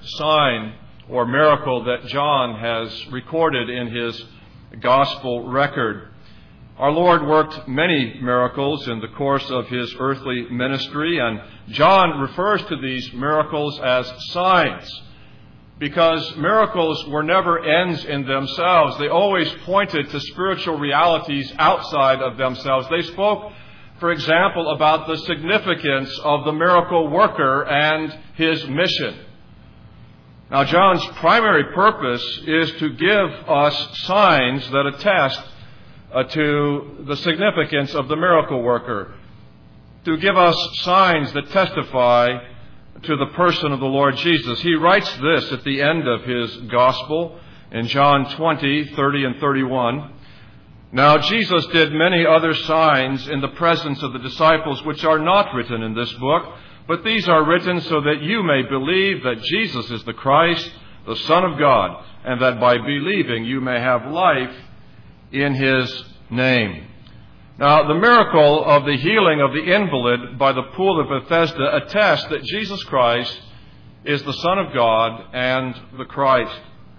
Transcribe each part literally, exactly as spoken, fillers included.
sign or miracle that John has recorded in his gospel record. Our Lord worked many miracles in the course of his earthly ministry, and John refers to these miracles as signs, because miracles were never ends in themselves. They always pointed to spiritual realities outside of themselves. They spoke, for example, about the significance of the miracle worker and his mission. Now, John's primary purpose is to give us signs that attest uh, to the significance of the miracle worker, to give us signs that testify to the person of the Lord Jesus. He writes this at the end of his gospel in John twenty, thirty and thirty-one. Now Jesus did many other signs in the presence of the disciples, which are not written in this book, but these are written so that you may believe that Jesus is the Christ, the Son of God, and that by believing you may have life in his name. Now, the miracle of the healing of the invalid by the pool of Bethesda attests that Jesus Christ is the Son of God and the Christ.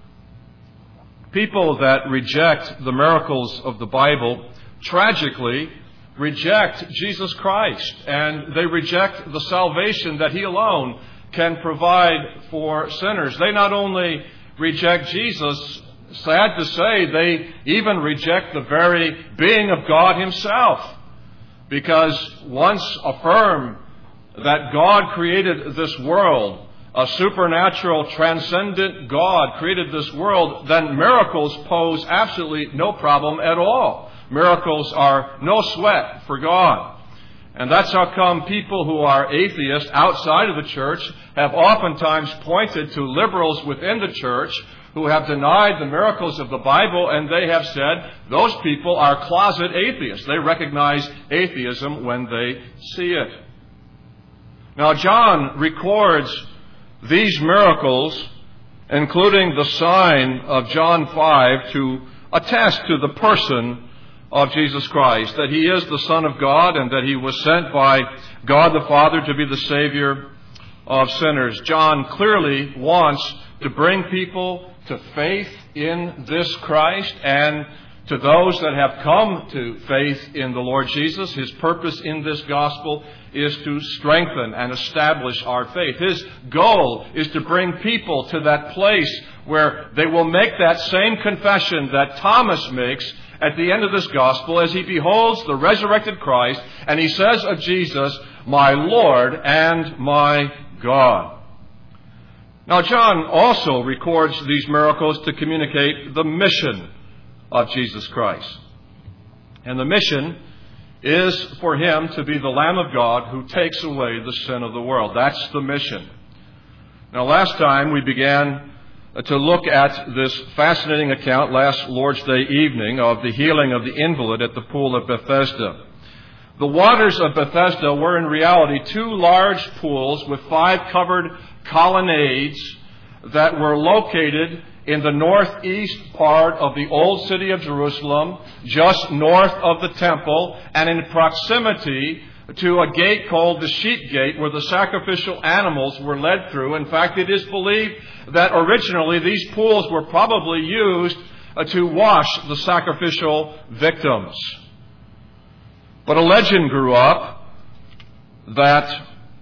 People that reject the miracles of the Bible tragically reject Jesus Christ, and they reject the salvation that he alone can provide for sinners. They not only reject Jesus, sad to say, they even reject the very being of God himself, because once affirm that God created this world, a supernatural, transcendent God created this world, then miracles pose absolutely no problem at all. Miracles are no sweat for God. And that's how come people who are atheists outside of the church have oftentimes pointed to liberals within the church who have denied the miracles of the Bible, and they have said those people are closet atheists. They recognize atheism when they see it. Now, John records these miracles, including the sign of John five, to attest to the person of Jesus Christ, that he is the Son of God and that he was sent by God the Father to be the Savior of sinners. John clearly wants to bring people to faith in this Christ, and to those that have come to faith in the Lord Jesus, his purpose in this gospel is to strengthen and establish our faith. His goal is to bring people to that place where they will make that same confession that Thomas makes at the end of this gospel as he beholds the resurrected Christ, and he says of Jesus, "My Lord and my God." Now, John also records these miracles to communicate the mission of Jesus Christ. And the mission is for him to be the Lamb of God who takes away the sin of the world. That's the mission. Now, last time we began to look at this fascinating account last Lord's Day evening of the healing of the invalid at the pool of Bethesda. The waters of Bethesda were in reality two large pools with five covered colonnades that were located in the northeast part of the old city of Jerusalem, just north of the temple, and in proximity to a gate called the Sheep Gate, where the sacrificial animals were led through. In fact, it is believed that originally these pools were probably used to wash the sacrificial victims. But a legend grew up that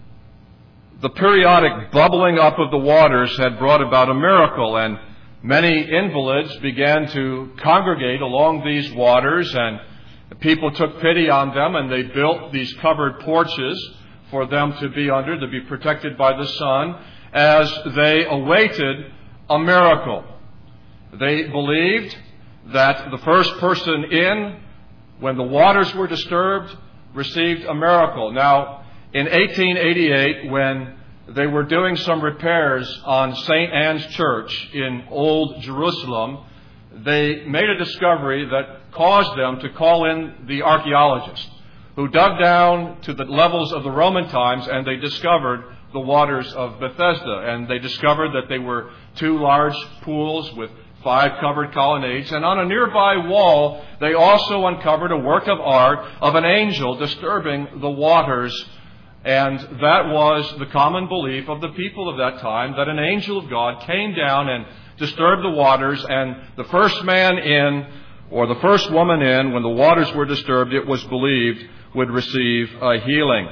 the periodic bubbling up of the waters had brought about a miracle, and many invalids began to congregate along these waters, and people took pity on them, and they built these covered porches for them to be under, to be protected by the sun, as they awaited a miracle. They believed that the first person in, when the waters were disturbed, received a miracle. Now, in eighteen eighty-eight, when they were doing some repairs on Saint Anne's Church in Old Jerusalem, they made a discovery that caused them to call in the archaeologists, who dug down to the levels of the Roman times, and they discovered the waters of Bethesda. And they discovered that they were two large pools with five covered colonnades. And on a nearby wall, they also uncovered a work of art of an angel disturbing the waters And that was the common belief of the people of that time, that an angel of God came down and disturbed the waters, and the first man in, or the first woman in, when the waters were disturbed, it was believed, would receive a healing.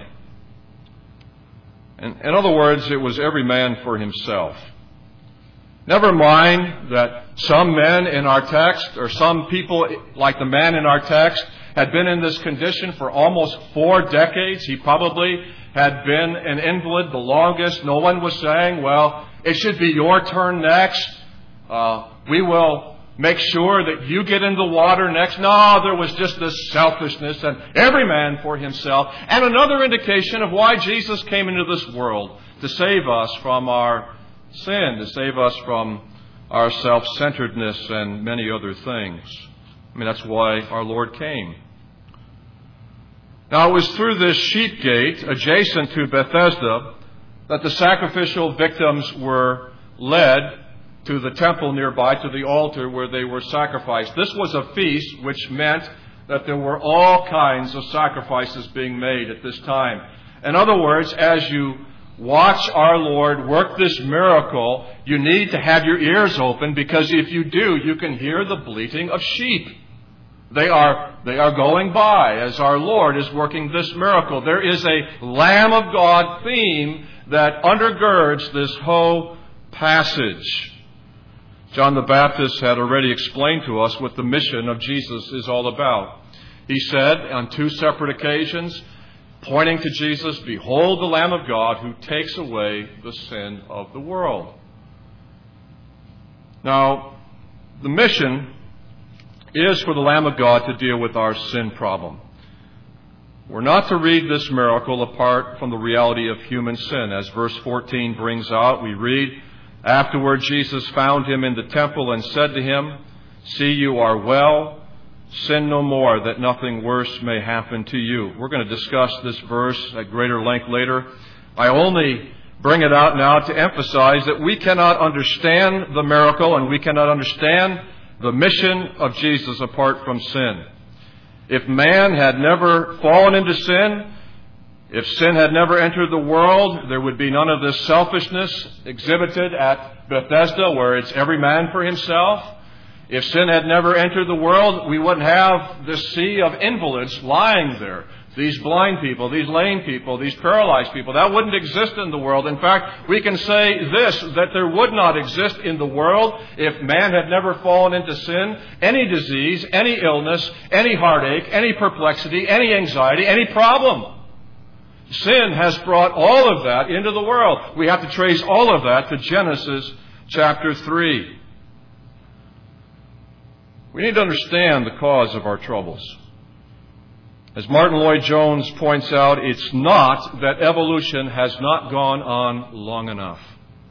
In, in other words, it was every man for himself. Never mind that some men in our text, or some people like the man in our text, had been in this condition for almost four decades. He probably had been an invalid the longest. No one was saying, well, it should be your turn next. Uh, we will make sure that you get in the water next. No, there was just this selfishness and every man for himself. And another indication of why Jesus came into this world, to save us from our sin, to save us from our self-centeredness and many other things. I mean, that's why our Lord came. Now, it was through this sheep gate adjacent to Bethesda that the sacrificial victims were led to the temple nearby, to the altar where they were sacrificed. This was a feast, which meant that there were all kinds of sacrifices being made at this time. In other words, as you watch our Lord work this miracle, you need to have your ears open, because if you do, you can hear the bleating of sheep. They are, they are going by as our Lord is working this miracle. There is a Lamb of God theme that undergirds this whole passage. John the Baptist had already explained to us what the mission of Jesus is all about. He said on two separate occasions, pointing to Jesus, "Behold the Lamb of God who takes away the sin of the world." Now, the mission is for the Lamb of God to deal with our sin problem. We're not to read this miracle apart from the reality of human sin. As verse fourteen brings out, we read, "Afterward Jesus found him in the temple and said to him, 'See, you are well. Sin no more, that nothing worse may happen to you.'" We're going to discuss this verse at greater length later. I only bring it out now to emphasize that we cannot understand the miracle and we cannot understand the mission of Jesus apart from sin. If man had never fallen into sin, if sin had never entered the world, there would be none of this selfishness exhibited at Bethesda, where it's every man for himself. If sin had never entered the world, we wouldn't have this sea of invalids lying there. These blind people, these lame people, these paralyzed people, that wouldn't exist in the world. In fact, we can say this, that there would not exist in the world if man had never fallen into sin, any disease, any illness, any heartache, any perplexity, any anxiety, any problem. Sin has brought all of that into the world. We have to trace all of that to Genesis chapter three. We need to understand the cause of our troubles. As Martin Lloyd-Jones points out, it's not that evolution has not gone on long enough.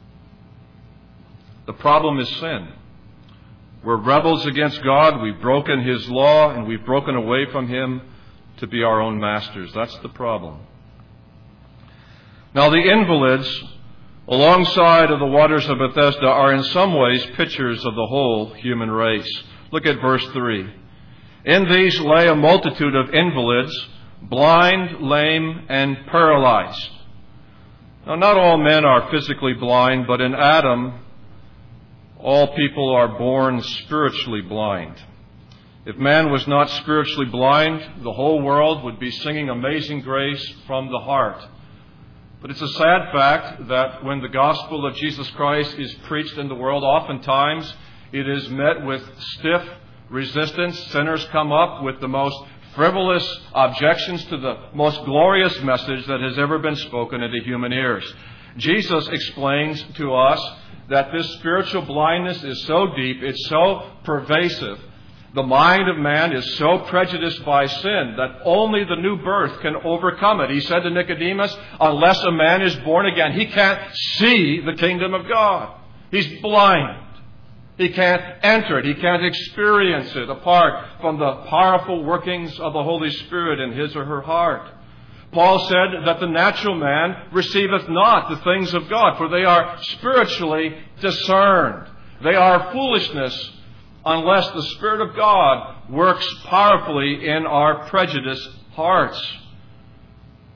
The problem is sin. We're rebels against God. We've broken His law, and we've broken away from Him to be our own masters. That's the problem. Now, the invalids, alongside of the waters of Bethesda, are in some ways pictures of the whole human race. Look at verse three. "In these lay a multitude of invalids, blind, lame, and paralyzed." Now, not all men are physically blind, but in Adam, all people are born spiritually blind. If man was not spiritually blind, the whole world would be singing Amazing Grace from the heart. But it's a sad fact that when the gospel of Jesus Christ is preached in the world, oftentimes it is met with stiff resistance. Sinners come up with the most frivolous objections to the most glorious message that has ever been spoken into human ears. Jesus explains to us that this spiritual blindness is so deep, it's so pervasive. The mind of man is so prejudiced by sin that only the new birth can overcome it. He said to Nicodemus, unless a man is born again, he can't see the kingdom of God. He's blind. He can't enter it. He can't experience it apart from the powerful workings of the Holy Spirit in his or her heart. Paul said that the natural man receiveth not the things of God, for they are spiritually discerned. They are foolishness unless the Spirit of God works powerfully in our prejudiced hearts.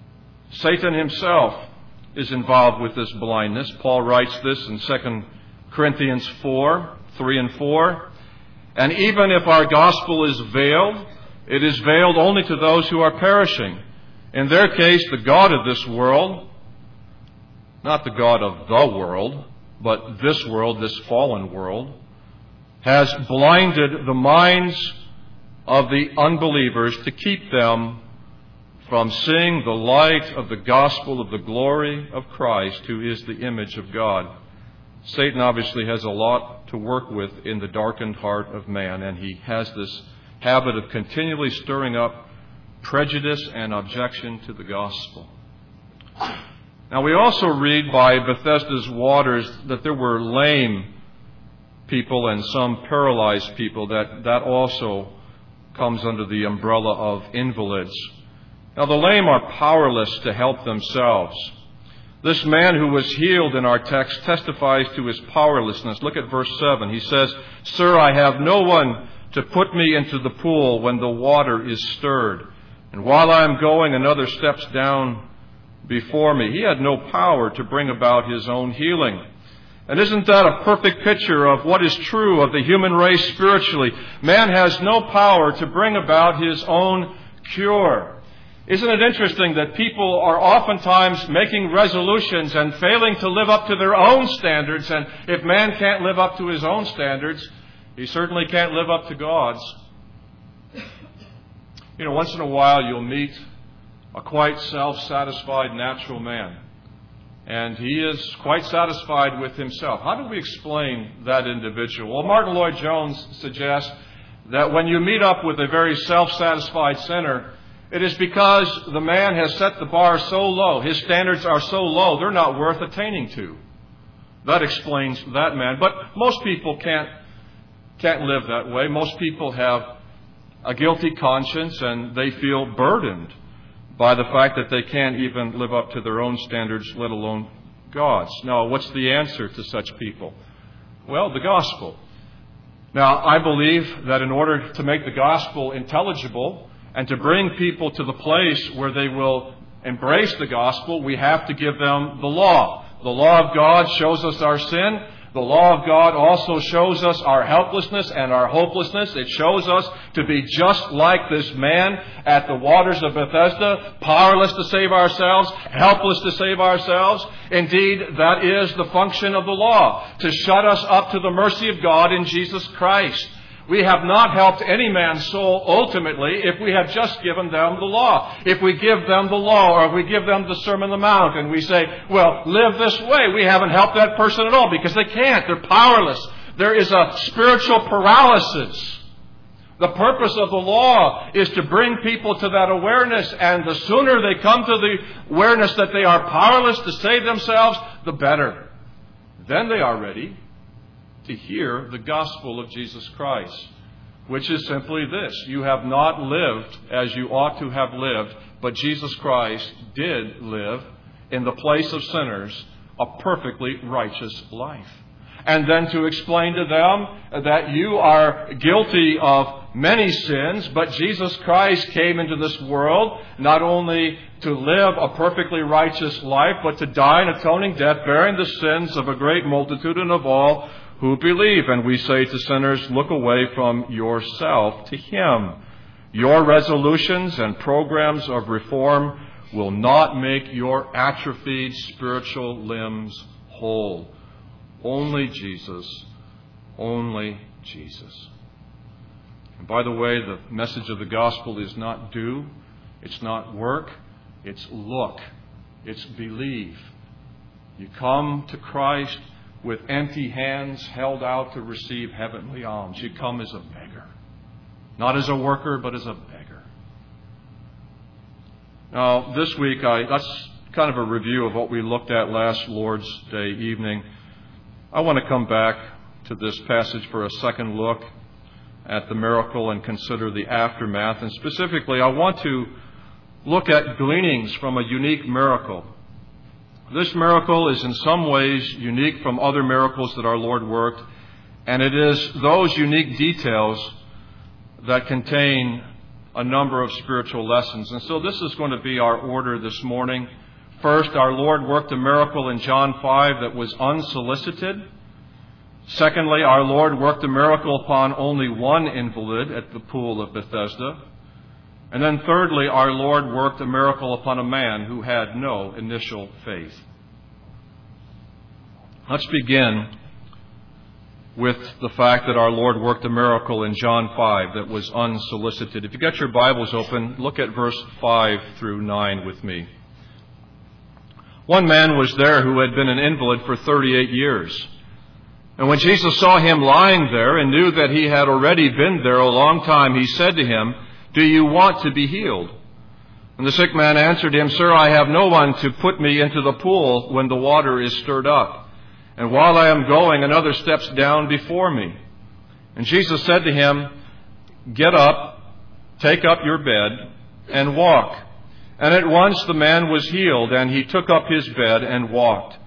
Satan himself is involved with this blindness. Paul writes this in Second Corinthians four, three and four. And even if our gospel is veiled, it is veiled only to those who are perishing. In their case, the God of this world, not the God of the world, but this world, this fallen world, has blinded the minds of the unbelievers to keep them from seeing the light of the gospel of the glory of Christ, who is the image of God. Satan obviously has a lot to work with in the darkened heart of man, and he has this habit of continually stirring up prejudice and objection to the gospel. Now, we also read by Bethesda's waters that there were lame people and some paralyzed people. That, that also comes under the umbrella of invalids. Now, the lame are powerless to help themselves. This man who was healed in our text testifies to his powerlessness. Look at verse seven. He says, "Sir, I have no one to put me into the pool when the water is stirred. And while I am going, another steps down before me." He had no power to bring about his own healing. And isn't that a perfect picture of what is true of the human race spiritually? Man has no power to bring about his own cure. Isn't it interesting that people are oftentimes making resolutions and failing to live up to their own standards? And if man can't live up to his own standards, he certainly can't live up to God's. You know, once in a while you'll meet a quite self-satisfied natural man. And he is quite satisfied with himself. How do we explain that individual? Well, Martin Lloyd-Jones suggests that when you meet up with a very self-satisfied sinner, it is because the man has set the bar so low, his standards are so low, they're not worth attaining to. That explains that man. But most people can't, can't live that way. Most people have a guilty conscience and they feel burdened by the fact that they can't even live up to their own standards, let alone God's. Now, what's the answer to such people? Well, the gospel. Now, I believe that in order to make the gospel intelligible and to bring people to the place where they will embrace the gospel, we have to give them the law. The law of God shows us our sin. The law of God also shows us our helplessness and our hopelessness. It shows us to be just like this man at the waters of Bethesda, powerless to save ourselves, helpless to save ourselves. Indeed, that is the function of the law, to shut us up to the mercy of God in Jesus Christ. We have not helped any man's soul ultimately if we have just given them the law. If we give them the law, or if we give them the Sermon on the Mount and we say, well, live this way, we haven't helped that person at all because they can't. They're powerless. There is a spiritual paralysis. The purpose of the law is to bring people to that awareness, and the sooner they come to the awareness that they are powerless to save themselves, the better. Then they are ready to hear the gospel of Jesus Christ, which is simply this: you have not lived as you ought to have lived, but Jesus Christ did live in the place of sinners a perfectly righteous life. And then to explain to them that you are guilty of many sins, but Jesus Christ came into this world not only to live a perfectly righteous life, but to die an atoning death, bearing the sins of a great multitude and of all who believe. And we say to sinners, look away from yourself to Him. Your resolutions and programs of reform will not make your atrophied spiritual limbs whole. Only Jesus. Only Jesus. And by the way, the message of the gospel is not do, it's not work, it's look, it's believe. You come to Christ with empty hands held out to receive heavenly alms. You come as a beggar. Not as a worker, but as a beggar. Now, this week, I, that's kind of a review of what we looked at last Lord's Day evening. I want to come back to this passage for a second look at the miracle and consider the aftermath. And specifically, I want to look at gleanings from a unique miracle. This miracle is in some ways unique from other miracles that our Lord worked, and it is those unique details that contain a number of spiritual lessons. And so this is going to be our order this morning. First, our Lord worked a miracle in John five that was unsolicited. Secondly, our Lord worked a miracle upon only one invalid at the pool of Bethesda. And then thirdly, our Lord worked a miracle upon a man who had no initial faith. Let's begin with the fact that our Lord worked a miracle in John five that was unsolicited. If you got your Bibles open, look at verse five through nine with me. One man was there who had been an invalid for thirty-eight years. And when Jesus saw him lying there and knew that he had already been there a long time, he said to him, "Do you want to be healed?" And the sick man answered him, "Sir, I have no one to put me into the pool when the water is stirred up. And while I am going, another steps down before me." And Jesus said to him, "Get up, take up your bed, and walk." And at once the man was healed, and he took up his bed and walked.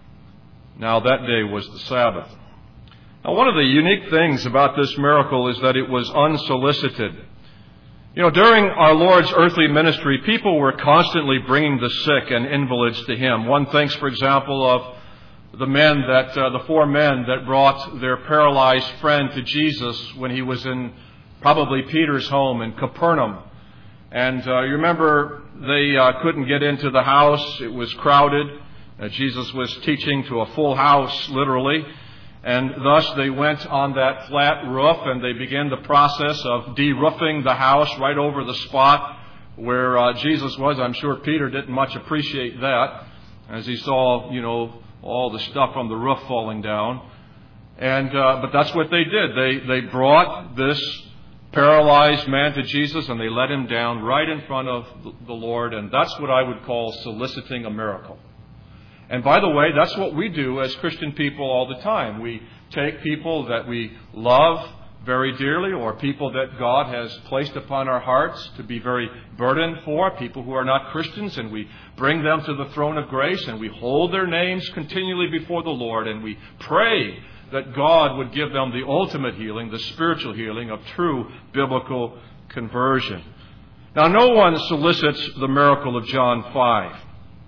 Now that day was the Sabbath. Now one of the unique things about this miracle is that it was unsolicited. You know, during our Lord's earthly ministry, people were constantly bringing the sick and invalids to Him. One thinks, for example, of the men that, uh, the four men that brought their paralyzed friend to Jesus when he was in probably Peter's home in Capernaum. And uh, you remember they uh, couldn't get into the house. It was crowded. Uh, Jesus was teaching to a full house, literally. And thus they went on that flat roof and they began the process of de-roofing the house right over the spot where uh, Jesus was. I'm sure Peter didn't much appreciate that as he saw, you know, all the stuff on the roof falling down. And uh, but that's what they did. They they brought this paralyzed man to Jesus and they let him down right in front of the Lord. And that's what I would call soliciting a miracle. And by the way, that's what we do as Christian people all the time. We take people that we love very dearly or people that God has placed upon our hearts to be very burdened for, people who are not Christians, and we bring them to the throne of grace and we hold their names continually before the Lord and we pray that God would give them the ultimate healing, the spiritual healing of true biblical conversion. Now, no one solicits the miracle of John five.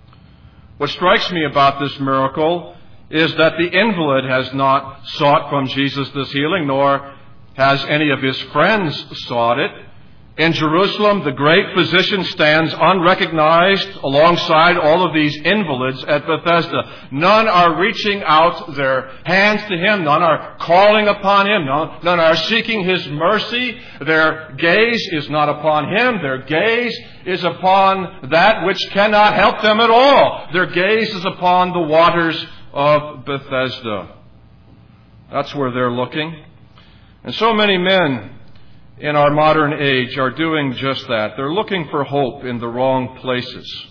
What strikes me about this miracle is that the invalid has not sought from Jesus this healing, nor has any of his friends sought it. In Jerusalem, the great physician stands unrecognized alongside all of these invalids at Bethesda. None are reaching out their hands to him. None are calling upon him. None, none are seeking his mercy. Their gaze is not upon him. Their gaze is upon that which cannot help them at all. Their gaze is upon the waters of Bethesda. That's where they're looking. And so many men in our modern age are doing just that. They're looking for hope in the wrong places.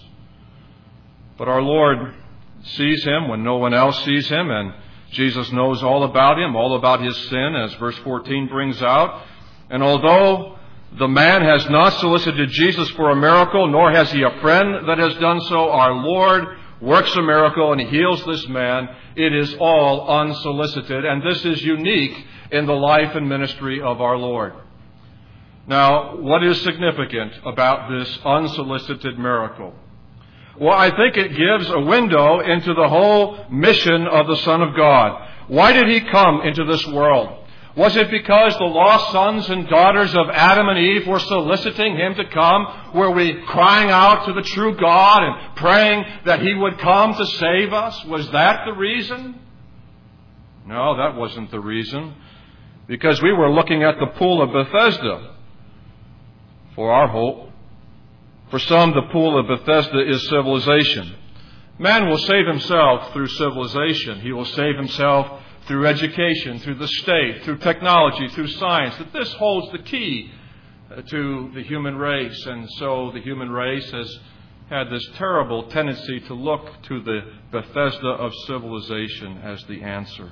But our Lord sees him when no one else sees him, and Jesus knows all about him, all about his sin, as verse fourteen brings out. And although the man has not solicited Jesus for a miracle, nor has he a friend that has done so, our Lord works a miracle and he heals this man. It is all unsolicited, and this is unique in the life and ministry of our Lord. Now, what is significant about this unsolicited miracle? Well, I think it gives a window into the whole mission of the Son of God. Why did he come into this world? Was it because the lost sons and daughters of Adam and Eve were soliciting him to come? Were we crying out to the true God and praying that he would come to save us? Was that the reason? No, that wasn't the reason. Because we were looking at the pool of Bethesda for our hope. For some, the pool of Bethesda is civilization. Man will save himself through civilization. He will save himself through education, through the state, through technology, through science. That this holds the key to the human race. And so the human race has had this terrible tendency to look to the Bethesda of civilization as the answer.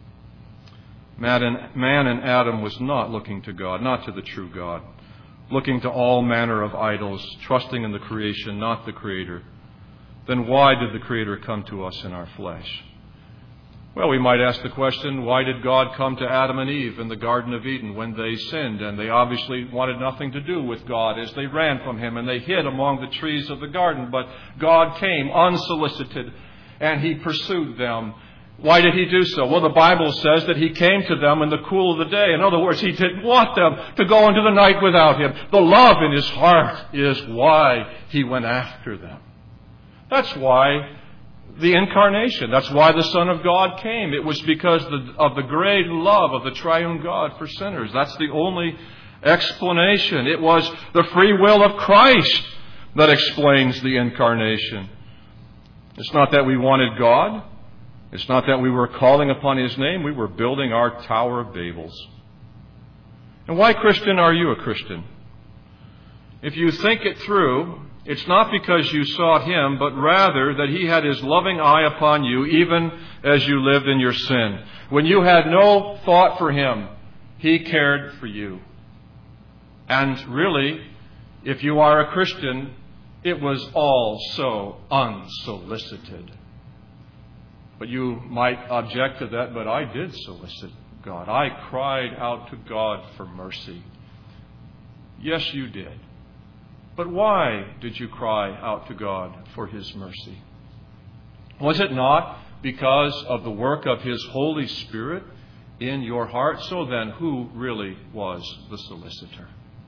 Man and Adam was not looking to God, not to the true God, looking to all manner of idols, trusting in the creation, not the Creator. Then why did the Creator come to us in our flesh? Well, we might ask the question, why did God come to Adam and Eve in the Garden of Eden when they sinned? And they obviously wanted nothing to do with God as they ran from Him and they hid among the trees of the garden. But God came unsolicited and He pursued them. Why did He do so? Well, the Bible says that He came to them in the cool of the day. In other words, He didn't want them to go into the night without Him. The love in His heart is why He went after them. That's why the incarnation. That's why the Son of God came. It was because of the great love of the triune God for sinners. That's the only explanation. It was the free will of Christ that explains the incarnation. It's not that we wanted God. It's not that we were calling upon His name. We were building our Tower of Babels. And why, Christian, are you a Christian? If you think it through, it's not because you sought Him, but rather that He had His loving eye upon you even as you lived in your sin. When you had no thought for Him, He cared for you. And really, if you are a Christian, it was all so unsolicited. But you might object to that, but I did solicit God. I cried out to God for mercy. Yes, you did. But why did you cry out to God for His mercy? Was it not because of the work of His Holy Spirit in your heart? So then, who really was the solicitor?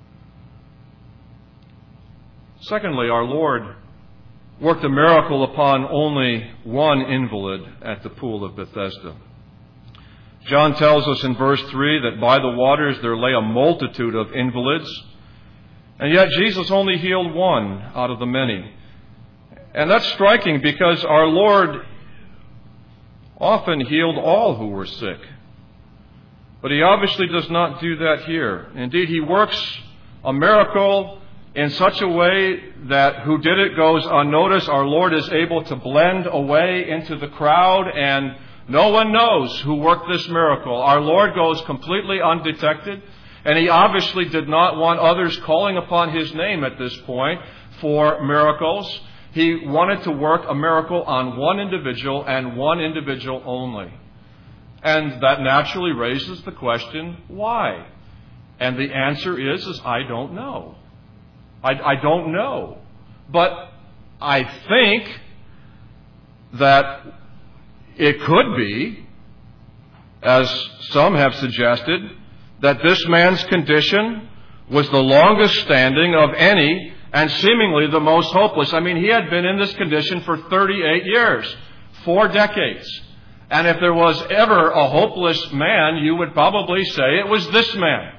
Secondly, our Lord worked a miracle upon only one invalid at the pool of Bethesda. John tells us in verse three that by the waters there lay a multitude of invalids, and yet Jesus only healed one out of the many. And that's striking because our Lord often healed all who were sick. But He obviously does not do that here. Indeed, He works a miracle in such a way that who did it goes unnoticed. Our Lord is able to blend away into the crowd, and no one knows who worked this miracle. Our Lord goes completely undetected, and He obviously did not want others calling upon His name at this point for miracles. He wanted to work a miracle on one individual and one individual only. And that naturally raises the question, why? And the answer is, is I don't know. I, I don't know. But I think that it could be, as some have suggested, that this man's condition was the longest standing of any and seemingly the most hopeless. I mean, he had been in this condition for thirty-eight years, four decades. And if there was ever a hopeless man, you would probably say it was this man.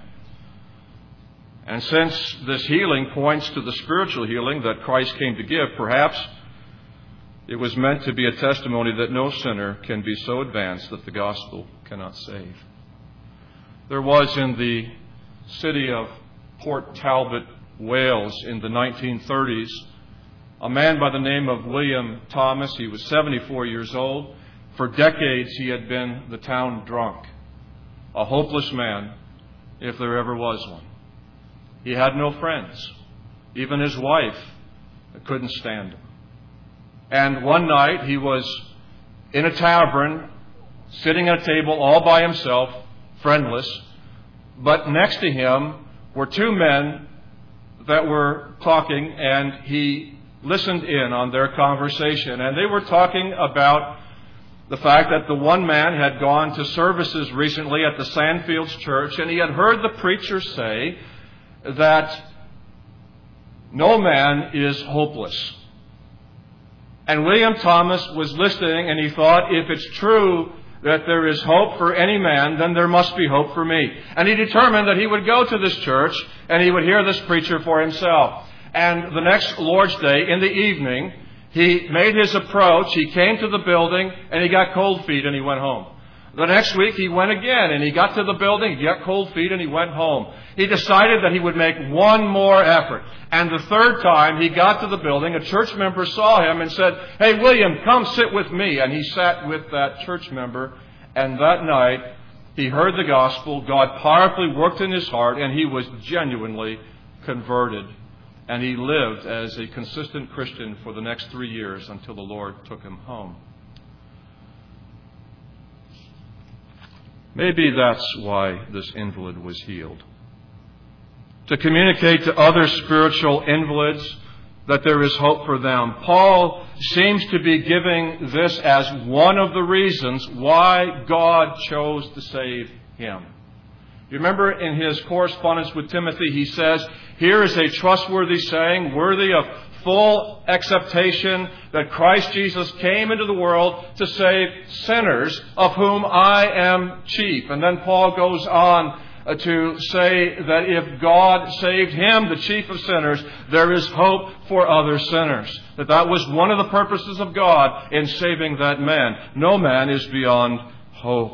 And since this healing points to the spiritual healing that Christ came to give, perhaps it was meant to be a testimony that no sinner can be so advanced that the gospel cannot save. There was in the city of Port Talbot, Wales, in the nineteen thirties, a man by the name of William Thomas. He was seventy-four years old. For decades he had been the town drunk, a hopeless man, if there ever was one. He had no friends. Even his wife couldn't stand him. And one night he was in a tavern, sitting at a table all by himself, friendless. But next to him were two men that were talking, and he listened in on their conversation. And they were talking about the fact that the one man had gone to services recently at the Sandfields Church, and he had heard the preacher say that no man is hopeless. And William Thomas was listening, and he thought, if it's true that there is hope for any man, then there must be hope for me. And he determined that he would go to this church and he would hear this preacher for himself. And the next Lord's Day, in the evening, he made his approach. He came to the building and he got cold feet and he went home. The next week he went again and he got to the building, he got cold feet and he went home. He decided that he would make one more effort. And the third time he got to the building, a church member saw him and said, "Hey, William, come sit with me." And he sat with that church member. And that night he heard the gospel. God powerfully worked in his heart and he was genuinely converted. And he lived as a consistent Christian for the next three years until the Lord took him home. Maybe that's why this invalid was healed. To communicate to other spiritual invalids that there is hope for them. Paul seems to be giving this as one of the reasons why God chose to save him. You remember in his correspondence with Timothy, he says, here is a trustworthy saying, worthy of full acceptation, that Christ Jesus came into the world to save sinners, of whom I am chief. And then Paul goes on to say that if God saved him, the chief of sinners, there is hope for other sinners. That that was one of the purposes of God in saving that man. No man is beyond hope.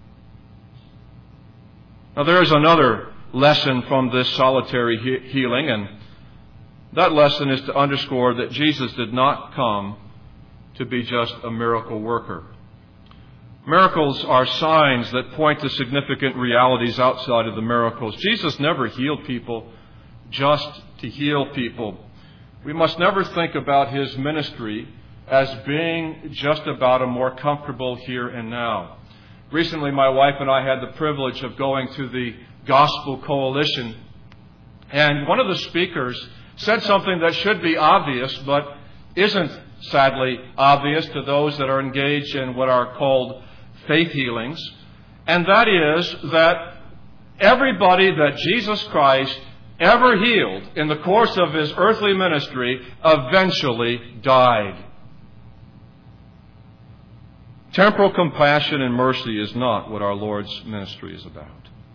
Now there is another lesson from this solitary he- healing, and that lesson is to underscore that Jesus did not come to be just a miracle worker. Miracles are signs that point to significant realities outside of the miracles. Jesus never healed people just to heal people. We must never think about his ministry as being just about a more comfortable here and now. Recently, my wife and I had the privilege of going to the Gospel Coalition, and one of the speakers said something that should be obvious, but isn't, sadly, obvious to those that are engaged in what are called faith healings. And that is that everybody that Jesus Christ ever healed in the course of his earthly ministry eventually died. Temporal compassion and mercy is not what our Lord's ministry is about.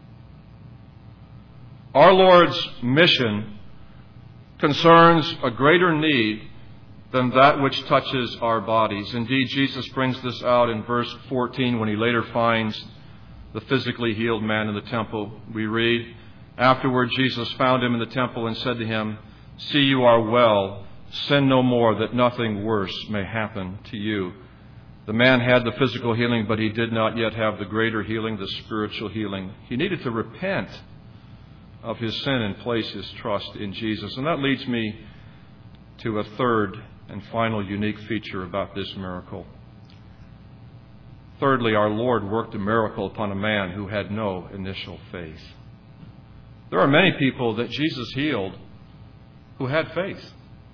Our Lord's mission concerns a greater need than that which touches our bodies. Indeed, Jesus brings this out in verse fourteen when he later finds the physically healed man in the temple. We read, afterward Jesus found him in the temple and said to him, see, you are well. Sin no more, that nothing worse may happen to you. The man had the physical healing, but he did not yet have the greater healing, the spiritual healing. He needed to repent of his sin and place his trust in Jesus. And that leads me to a third and final unique feature about this miracle. Thirdly, our Lord worked a miracle upon a man who had no initial faith. There are many people that Jesus healed who had faith.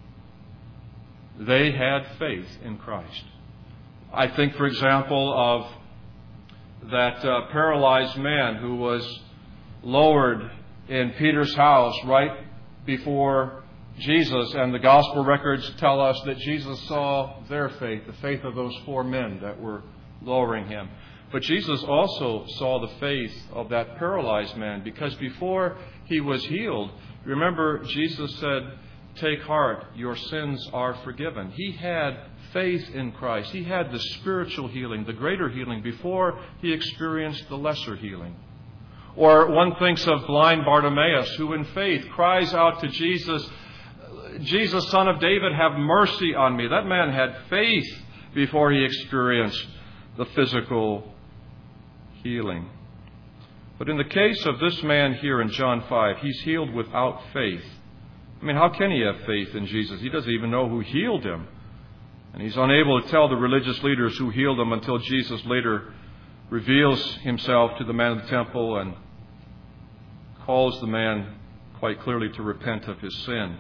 They had faith in Christ. I think, for example, of that uh, paralyzed man who was lowered in Peter's house right before Jesus, and the gospel records tell us that Jesus saw their faith, the faith of those four men that were lowering him. But Jesus also saw the faith of that paralyzed man, because before he was healed, remember Jesus said, take heart, your sins are forgiven. He had faith in Christ. He had the spiritual healing, the greater healing, before he experienced the lesser healing. Or one thinks of blind Bartimaeus, who in faith cries out to Jesus, Jesus, Son of David, have mercy on me. That man had faith before he experienced the physical healing. But in the case of this man here in John five, he's healed without faith. I mean, how can he have faith in Jesus? He doesn't even know who healed him. And he's unable to tell the religious leaders who healed him until Jesus later reveals himself to the man of the temple and calls the man quite clearly to repent of his sin.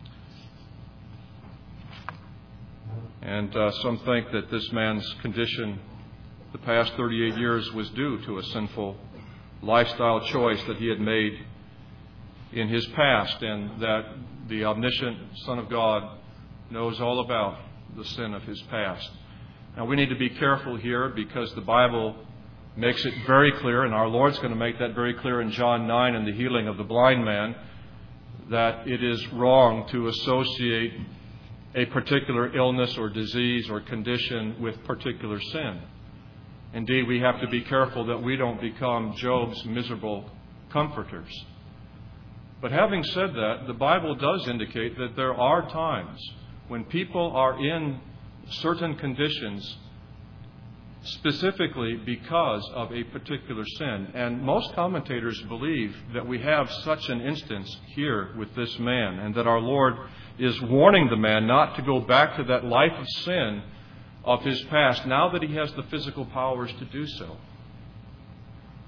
And uh, some think that this man's condition the past thirty-eight years was due to a sinful lifestyle choice that he had made in his past, and that the omniscient Son of God knows all about the sin of his past. Now, we need to be careful here, because the Bible makes it very clear, and our Lord's going to make that very clear in John nine in the healing of the blind man, that it is wrong to associate a particular illness or disease or condition with particular sin. Indeed, we have to be careful that we don't become Job's miserable comforters. But having said that, the Bible does indicate that there are times when people are in certain conditions specifically because of a particular sin. And most commentators believe that we have such an instance here with this man, and that our Lord is warning the man not to go back to that life of sin of his past now that he has the physical powers to do so.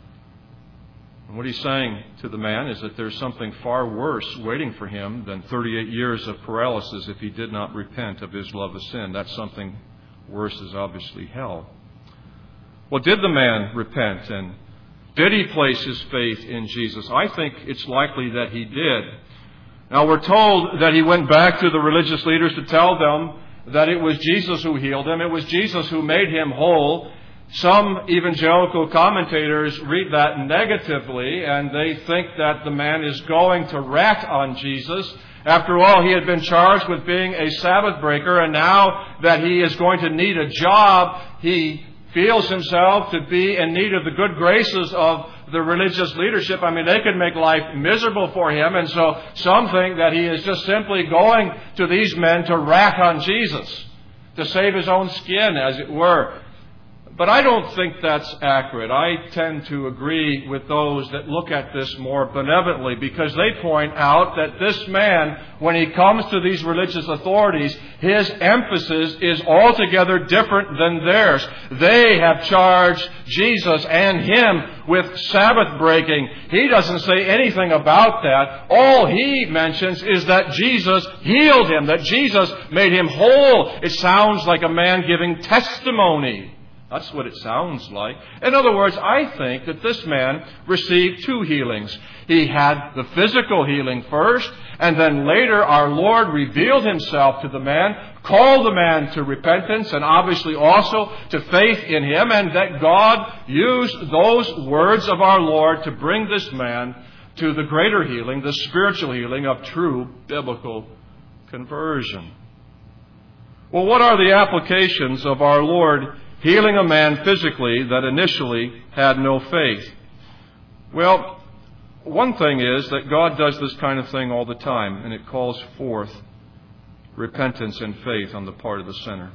What he's saying to the man is that there's something far worse waiting for him than thirty-eight years of paralysis if he did not repent of his love of sin. That something worse is obviously hell. Well, did the man repent, and did he place his faith in Jesus? I think it's likely that he did. Now, we're told that he went back to the religious leaders to tell them that it was Jesus who healed him. It was Jesus who made him whole. Some evangelical commentators read that negatively, and they think that the man is going to rat on Jesus. After all, he had been charged with being a Sabbath breaker, and now that he is going to need a job, he feels himself to be in need of the good graces of the religious leadership. I mean, they could make life miserable for him, and so some think that he is just simply going to these men to rat on Jesus, to save his own skin, as it were. But I don't think that's accurate. I tend to agree with those that look at this more benevolently, because they point out that this man, when he comes to these religious authorities, his emphasis is altogether different than theirs. They have charged Jesus and him with Sabbath breaking. He doesn't say anything about that. All he mentions is that Jesus healed him, that Jesus made him whole. It sounds like a man giving testimony. That's what it sounds like. In other words, I think that this man received two healings. He had the physical healing first, and then later our Lord revealed himself to the man, called the man to repentance, and obviously also to faith in him, and that God used those words of our Lord to bring this man to the greater healing, the spiritual healing of true biblical conversion. Well, what are the applications of our Lord healing a man physically that initially had no faith? Well, one thing is that God does this kind of thing all the time, and it calls forth repentance and faith on the part of the sinner.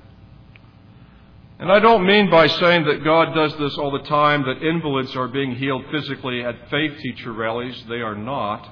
And I don't mean by saying that God does this all the time that invalids are being healed physically at faith teacher rallies. They are not.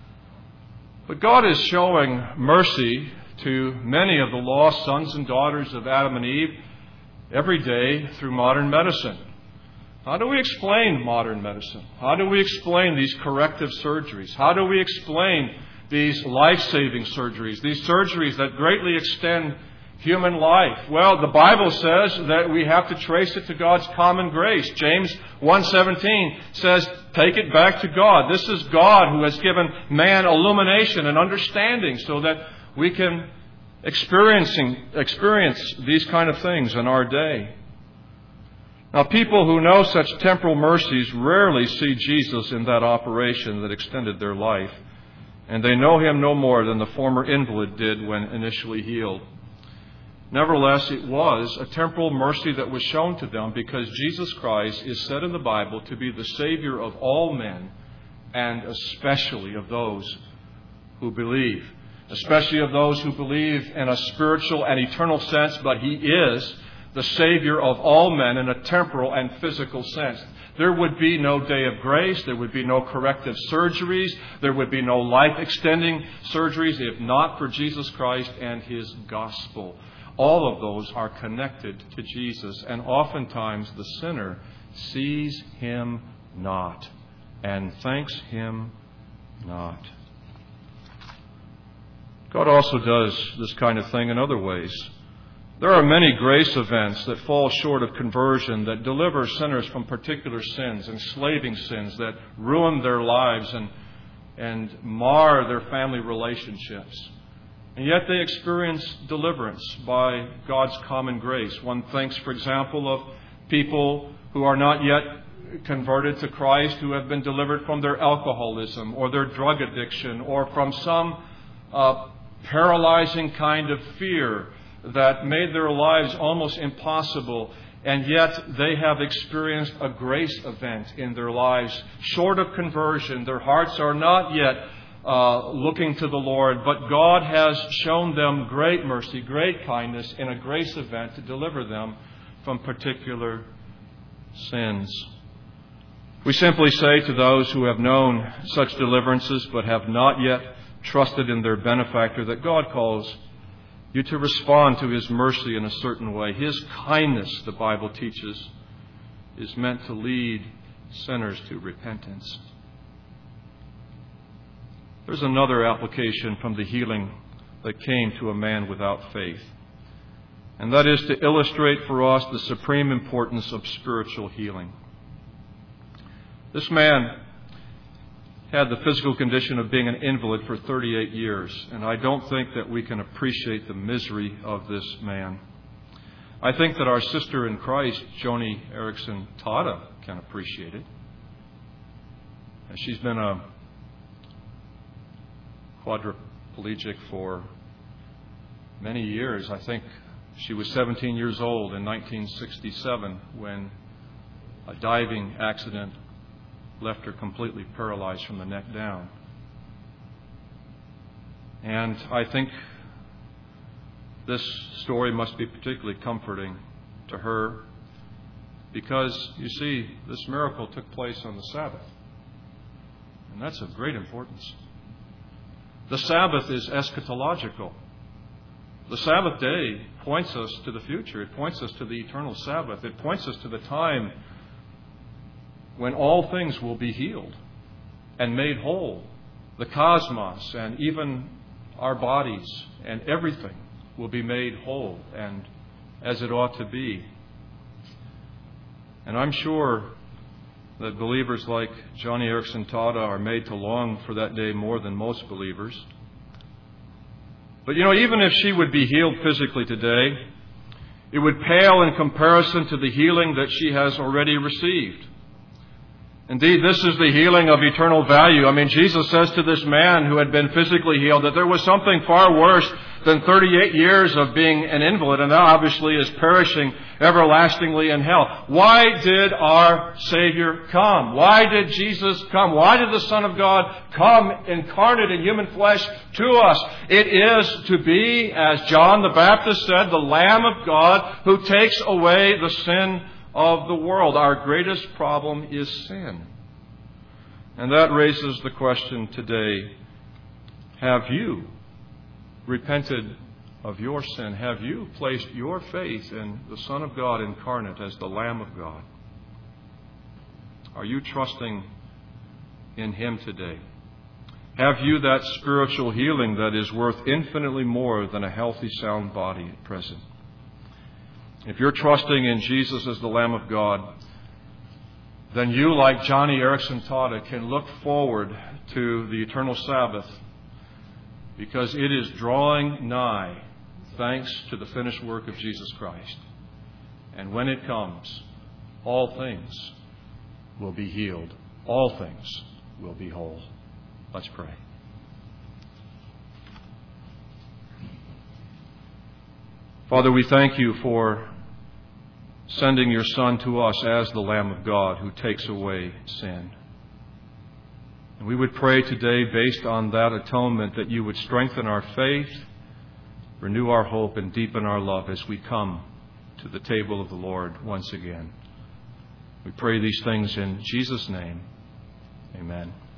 But God is showing mercy to many of the lost sons and daughters of Adam and Eve every day through modern medicine. How do we explain modern medicine? How do we explain these corrective surgeries? How do we explain these life-saving surgeries, these surgeries that greatly extend human life? Well, the Bible says that we have to trace it to God's common grace. James one seventeen says, take it back to God. This is God who has given man illumination and understanding so that we can Experiencing, experience these kind of things in our day. Now, people who know such temporal mercies rarely see Jesus in that operation that extended their life, and they know him no more than the former invalid did when initially healed. Nevertheless, it was a temporal mercy that was shown to them, because Jesus Christ is said in the Bible to be the Savior of all men, and especially of those who believe. Especially of those who believe in a spiritual and eternal sense, but he is the Savior of all men in a temporal and physical sense. There would be no day of grace, there would be no corrective surgeries, there would be no life-extending surgeries if not for Jesus Christ and his gospel. All of those are connected to Jesus, and oftentimes the sinner sees him not and thanks him not. God also does this kind of thing in other ways. There are many grace events that fall short of conversion, that deliver sinners from particular sins, enslaving sins that ruin their lives and, and mar their family relationships. And yet they experience deliverance by God's common grace. One thinks, for example, of people who are not yet converted to Christ, who have been delivered from their alcoholism or their drug addiction, or from some uh, paralyzing kind of fear that made their lives almost impossible, and yet they have experienced a grace event in their lives. Short of conversion, their hearts are not yet uh, looking to the Lord, but God has shown them great mercy, great kindness in a grace event to deliver them from particular sins. We simply say to those who have known such deliverances but have not yet trusted in their benefactor that God calls you to respond to his mercy in a certain way. His kindness, the Bible teaches, is meant to lead sinners to repentance. there's another application from the healing that came to a man without faith. And that is to illustrate for us the supreme importance of spiritual healing. This man had the physical condition of being an invalid for thirty-eight years, and I don't think that we can appreciate the misery of this man. I think that our sister in Christ, Joni Eareckson Tada, can appreciate it. She's been a quadriplegic for many years. I think she was seventeen years old in nineteen sixty-seven when a diving accident left her completely paralyzed from the neck down. And I think this story must be particularly comforting to her because, you see, this miracle took place on the Sabbath. And that's of great importance. The Sabbath is eschatological. The Sabbath day points us to the future. It points us to the eternal Sabbath. It points us to the time when all things will be healed and made whole. The cosmos and even our bodies and everything will be made whole and as it ought to be. And I'm sure that believers like Joni Eareckson Tada are made to long for that day more than most believers. But you know, even if she would be healed physically today, it would pale in comparison to the healing that she has already received. Indeed, this is the healing of eternal value. I mean, Jesus says to this man who had been physically healed that there was something far worse than thirty-eight years of being an invalid, and that obviously is perishing everlastingly in hell. Why did our Savior come? Why did Jesus come? Why did the Son of God come incarnate in human flesh to us? It is to be, as John the Baptist said, the Lamb of God who takes away the sin of the world. Our greatest problem is sin. And that raises the question today, have you repented of your sin? Have you placed your faith in the Son of God incarnate as the Lamb of God? Are you trusting in Him today? Have you that spiritual healing that is worth infinitely more than a healthy, sound body at present? If you're trusting in Jesus as the Lamb of God, then you, like Joni Eareckson Tada, can look forward to the eternal Sabbath because it is drawing nigh thanks to the finished work of Jesus Christ. And when it comes, all things will be healed. All things will be whole. Let's pray. Father, we thank you for sending your Son to us as the Lamb of God who takes away sin. And we would pray today, based on that atonement, that you would strengthen our faith, renew our hope, and deepen our love as we come to the table of the Lord once again. We pray these things in Jesus' name. Amen.